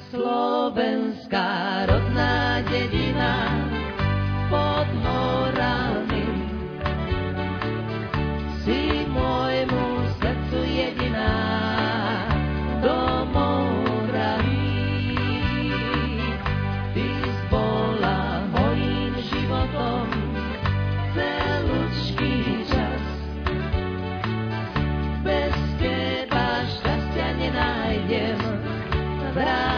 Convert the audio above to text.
Slovenská rodná dedina pod horami. Si môjmu srdcu jediná, domov drahý. Ty bola mojím životom celúčký čas. Bez teba šťastia nenájdem.